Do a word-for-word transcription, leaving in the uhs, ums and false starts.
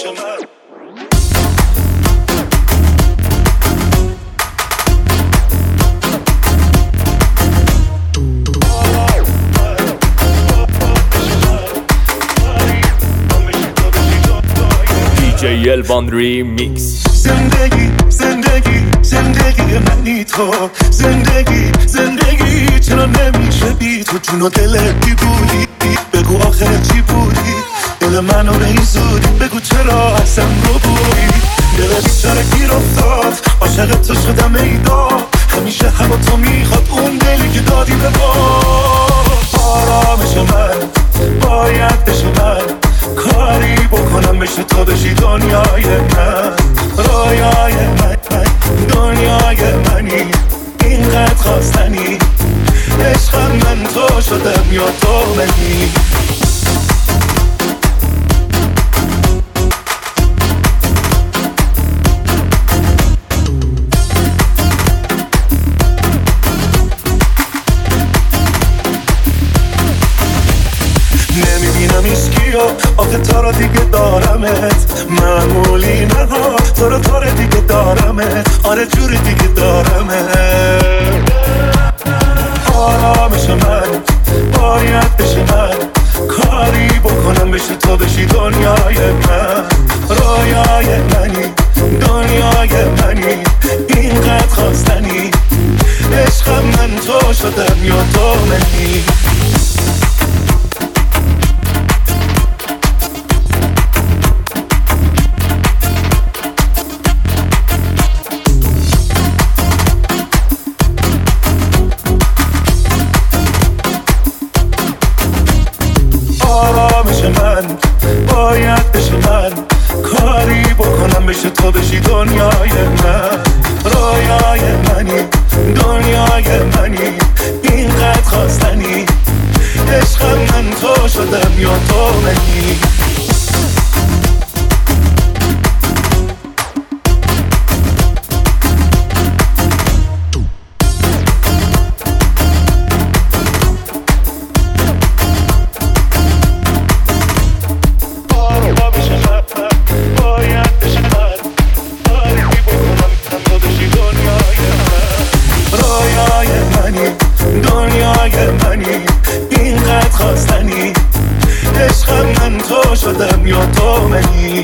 آرامش من. دی جی الوان ریمیکس. زندگی زندگی زندگی منی تو، زندگی زندگی چرا نمیشه بی تو؟ جون و دل بی بودی، بگو آخر چی بودی؟ دل منو به این زودی بگو چرا ازم رو بودی؟ دل بیچاره گیر افتاد، عاشق تو شدم ایدا، همیشه هوا تو میخواد اون دلی که دادی به ما. آرامش من باید بشه من، کاری بکنم بشه تا بشی دنیای من، رویای من، من دنیای منی، اینقدر خواستنی، عشقم من تو شدم یا تو منی. نمیبینم ایسکیو آخه تو رو دیگه دارمت، معمولی نه ها تو رو تو رو دیگه دارمت، آره جوری دیگه دارمت. آرامش من باید بشه من، کاری بکنم بشه تا بشی دنیای من، رویای منی، دنیای منی، اینقدر خواستنی، عشقم من تو شدم یا تو منی. آرامش من باید بشه من، کاری بکنم بشه تا بشی دنیای من، رویای منی، دنیای منی، اینقدر خواستنی، عشقم من تو شدم یا تو منی. دنیای منی، اینقدر خواستنی، عشقم من تو شدم یا تو منی.